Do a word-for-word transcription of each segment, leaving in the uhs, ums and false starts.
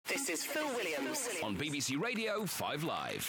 This is Phil Williams on B B C Radio five Live.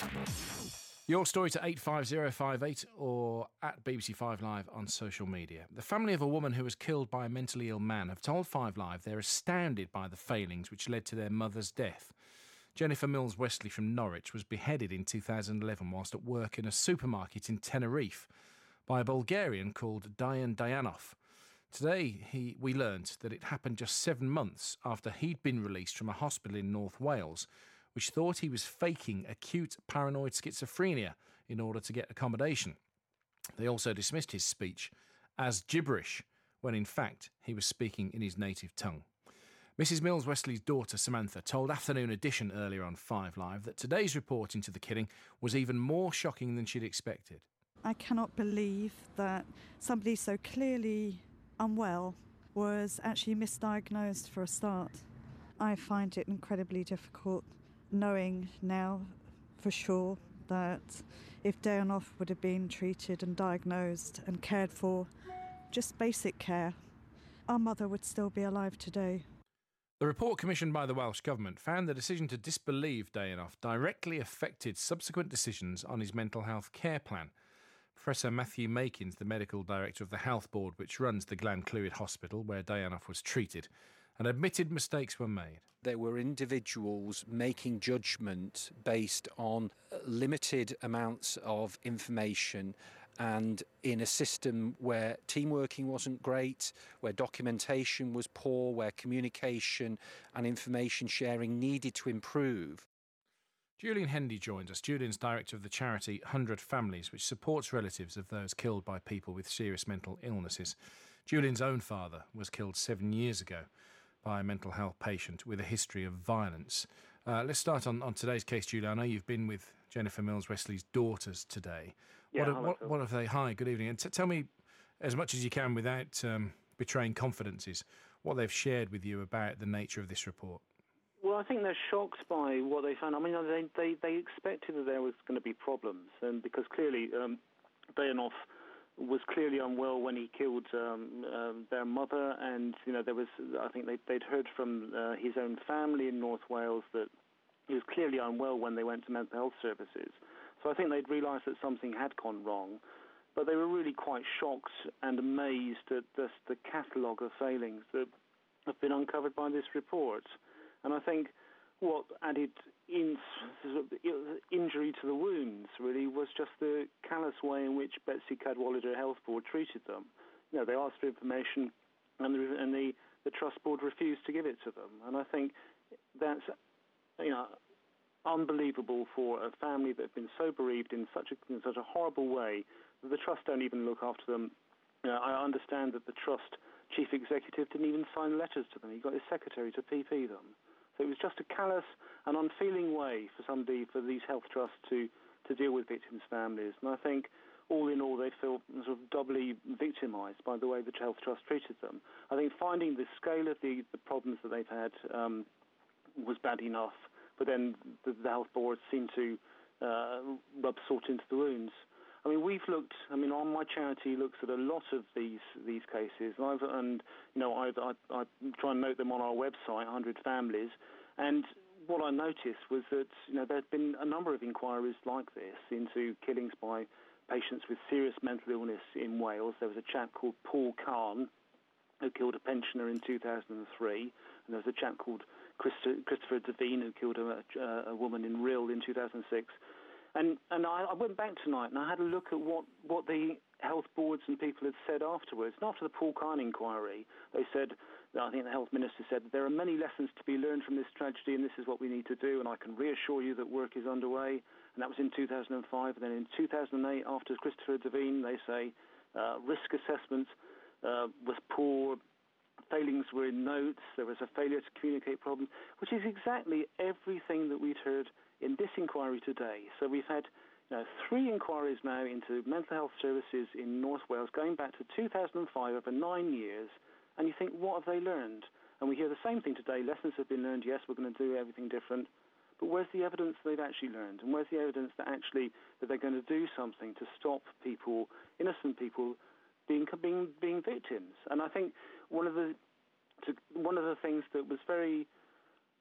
Your story to eight five zero five eight or at B B C five Live on social media. The family of a woman who was killed by a mentally ill man have told five Live they're astounded by the failings which led to their mother's death. Jennifer Mills Wesley from Norwich was beheaded in two thousand eleven whilst at work in a supermarket in Tenerife by a Bulgarian called Dayan Dayanov. Today, he, we learnt that it happened just seven months after he'd been released from a hospital in North Wales, which thought he was faking acute paranoid schizophrenia in order to get accommodation. They also dismissed his speech as gibberish, when in fact he was speaking in his native tongue. Missus Mills Wesley's daughter, Samantha, told Afternoon Edition earlier on five Live that today's report into the killing was even more shocking than she'd expected. I cannot believe that somebody so clearly unwell was actually misdiagnosed for a start. I find it incredibly difficult knowing now for sure that if Dayanov would have been treated and diagnosed and cared for, just basic care, our mother would still be alive today. The report commissioned by the Welsh Government found the decision to disbelieve Dayanov directly affected subsequent decisions on his mental health care plan. Professor Matthew Makins, the medical director of the Health Board, which runs the Glenclwyd Hospital where Dayanov was treated, and admitted mistakes were made. There were individuals making judgment based on limited amounts of information and in a system where team working wasn't great, where documentation was poor, where communication and information sharing needed to improve. Julian Hendy joins us. Julian's director of the charity one hundred Families, which supports relatives of those killed by people with serious mental illnesses. Julian's own father was killed seven years ago by a mental health patient with a history of violence. Uh, let's start on, on today's case, Julian. I know you've been with Jennifer Mills Wesley's daughters today. Yeah, what, what, what have they... Hi, good evening. And t- tell me, as much as you can without um, betraying confidences, what they've shared with you about the nature of this report. Well, I think they're shocked by what they found. I mean, they they, they expected that there was going to be problems, and because clearly um, Dayanov was clearly unwell when he killed um, um, their mother, and you know there was. I think they, they'd heard from uh, his own family in North Wales that he was clearly unwell when they went to mental health services. So I think they'd realised that something had gone wrong, but they were really quite shocked and amazed at this, the catalogue of failings that have been uncovered by this report. And I think what added in, sort of injury to the wounds, really, was just the callous way in which Betsy Cadwallader Health Board treated them. You know, they asked for information, and the, and the, the Trust Board refused to give it to them. And I think that's, you know, unbelievable for a family that have been so bereaved in such a, in such a horrible way that the Trust don't even look after them. You know, I understand that the Trust chief executive didn't even sign letters to them. He got his secretary to P P them. So it was just a callous and unfeeling way for somebody, for these health trusts to, to deal with victims' families. And I think, all in all, they feel sort of doubly victimised by the way the health trust treated them. I think finding the scale of the, the problems that they've had um, was bad enough, but then the, the health board seemed to uh, rub salt into the wounds. I mean, we've looked. I mean, on my charity looks at a lot of these these cases, and, I've, and you know, I, I, I try and note them on our website, one hundred Families. And what I noticed was that you know there had been a number of inquiries like this into killings by patients with serious mental illness in Wales. There was a chap called Paul Kahn who killed a pensioner in two thousand three, and there was a chap called Christo- Christopher Devine who killed a, a, a woman in Rhyl in two thousand six. And and I, I went back tonight and I had a look at what, what the health boards and people had said afterwards. And after the Paul Kahn inquiry, they said, I think the health minister said, there are many lessons to be learned from this tragedy and this is what we need to do, and I can reassure you that work is underway. And that was in two thousand five. And then in two thousand eight, after Christopher Devine, they say uh, risk assessment uh, was poor, failings were in notes, there was a failure to communicate problems, which is exactly everything that we'd heard in this inquiry today. So we've had you know, three inquiries now into mental health services in North Wales going back to two thousand five, over nine years, and you think, what have they learned? And we hear the same thing today. Lessons have been learned. Yes, we're going to do everything different. But where's the evidence they've actually learned? And where's the evidence that actually that they're going to do something to stop people, innocent people, being being being victims? And I think one of the to, one of the things that was very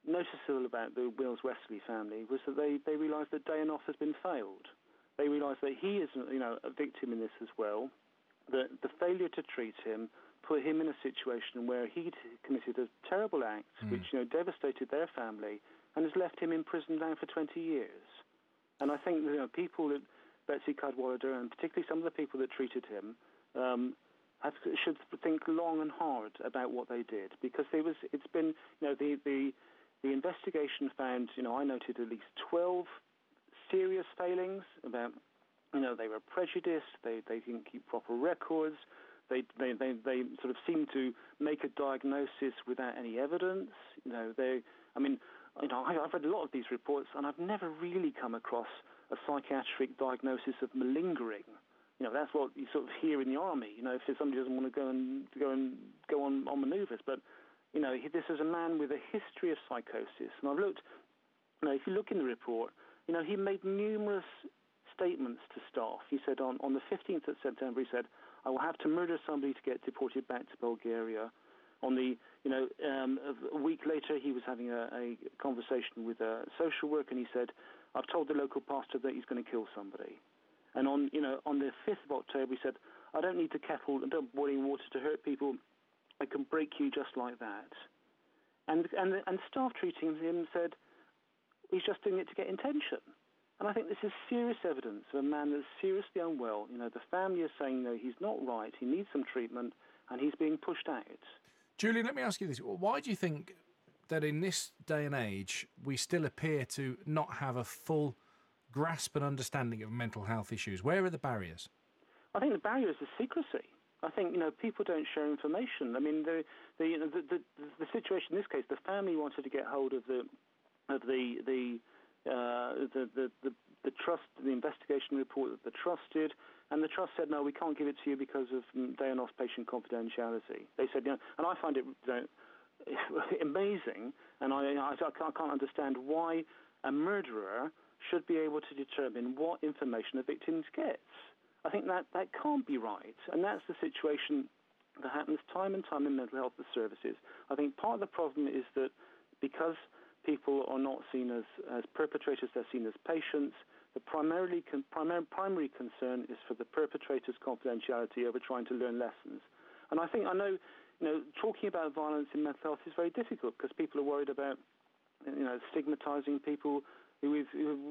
noticeable about the Wills Wesley family was that they, they realised that Dayanoff has been failed. They realised that he is, you know, a victim in this as well, that the failure to treat him put him in a situation where he'd committed a terrible act mm. which, you know, devastated their family and has left him in prison now for twenty years. And I think, you know, people that Betsy Cadwallader, and particularly some of the people that treated him, um, have, should think long and hard about what they did, because it was, it's been, you know, the, the, the investigation found, you know, I noted at least twelve serious failings about, you know, they were prejudiced, they, they didn't keep proper records, They, they they they sort of seem to make a diagnosis without any evidence. You know, they. I mean, you know, I, I've read a lot of these reports, and I've never really come across a psychiatric diagnosis of malingering. You know, that's what you sort of hear in the army. You know, if somebody doesn't want to go and go and go on, on manoeuvres, but you know, he, this is a man with a history of psychosis. And I've looked. You know, if you look in the report, you know, he made numerous statements to staff. He said on on the fifteenth of September, he said, I will have to murder somebody to get deported back to Bulgaria. On the, you know, um, a week later, he was having a, a conversation with a social worker, and he said, I've told the local pastor that he's going to kill somebody. And on, you know, on the fifth of October, he said, I don't need to kettle and don't boil water to hurt people. I can break you just like that. And and and staff treating him said, he's just doing it to get attention. And I think this is serious evidence of a man that's seriously unwell. You know, the family is saying, no, he's not right, he needs some treatment, and he's being pushed out. Julian, let me ask you this. Why do you think that in this day and age we still appear to not have a full grasp and understanding of mental health issues? Where are the barriers? I think the barrier is the secrecy. I think, you know, people don't share information. I mean, the the, you know, the, the, the situation in this case, the family wanted to get hold of the of the the Uh, the, the, the, the trust, the investigation report that the trust did, and the trust said, no, we can't give it to you because of um, Dayanoff's patient confidentiality. They said, you know, and I find it, you know, amazing, and I, I, I can't understand why a murderer should be able to determine what information a victim gets. I think that, that can't be right, and that's the situation that happens time and time in mental health services. I think part of the problem is that because people are not seen as, as perpetrators, they're seen as patients. The primarily con, primary, primary concern is for the perpetrator's confidentiality over trying to learn lessons. And I think, I know, you know, talking about violence in mental health is very difficult because people are worried about, you know, stigmatizing people with,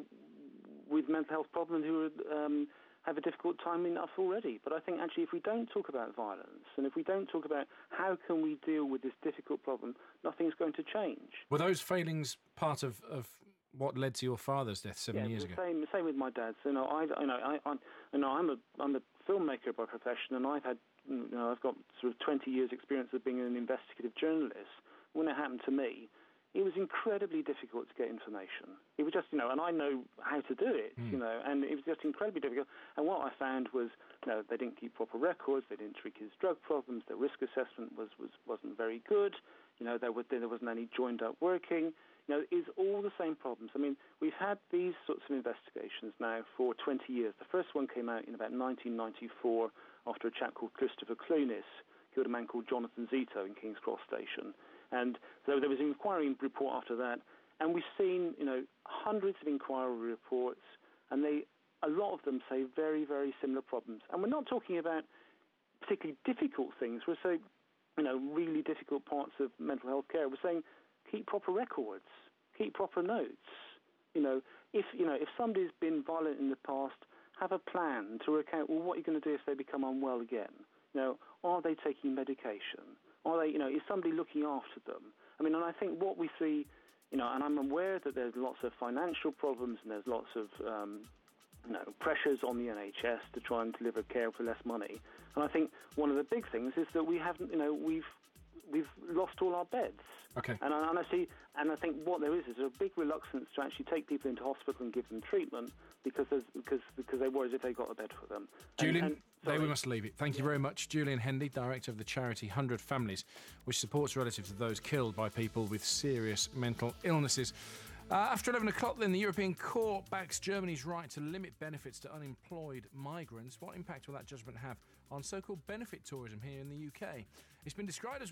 with mental health problems who are, um, have a difficult time enough already. But I think actually if we don't talk about violence and if we don't talk about how can we deal with this difficult problem, nothing's going to change. Were those failings part of, of what led to your father's death seven yeah, years ago? Same, same with my dad's. You know, I, you know, I, I, you know, I'm a, I'm a filmmaker by profession, and I've had, you know, I've got sort of twenty years' experience of being an investigative journalist. When it happened to me, it was incredibly difficult to get information. It was just, you know, and I know how to do it, mm. you know, and it was just incredibly difficult. And what I found was, you know, they didn't keep proper records, they didn't treat his drug problems, their risk assessment was, was, wasn't very good, you know, there, was, there wasn't any joined-up working. You know, it's all the same problems. I mean, we've had these sorts of investigations now for twenty years. The first one came out in about nineteen ninety-four after a chap called Christopher Clunis killed a man called Jonathan Zito in King's Cross Station. And so there was an inquiry report after that, and we've seen, you know, hundreds of inquiry reports, and they, a lot of them say very, very similar problems. And we're not talking about particularly difficult things. We're saying, you know, really difficult parts of mental health care. We're saying keep proper records, keep proper notes. You know, if you know if somebody's been violent in the past, have a plan to work out, well, what are you going to do if they become unwell again? You know, are they taking medication? Are they, you know, is somebody looking after them? I mean, and I think what we see, you know, and I'm aware that there's lots of financial problems and there's lots of, um, you know, pressures on the N H S to try and deliver care for less money. And I think one of the big things is that we haven't, you know, we've we've lost all our beds. Okay. And I, and I see, and I think what there is is a big reluctance to actually take people into hospital and give them treatment because there's, because because they worry if they got a bed for them. Julian, and, and, there we must leave it. Thank you very much, Julian Hendy, director of the charity one hundred Families, which supports relatives of those killed by people with serious mental illnesses. Uh, after eleven o'clock, then, the European Court backs Germany's right to limit benefits to unemployed migrants. What impact will that judgment have on so-called benefit tourism here in the U K? It's been described as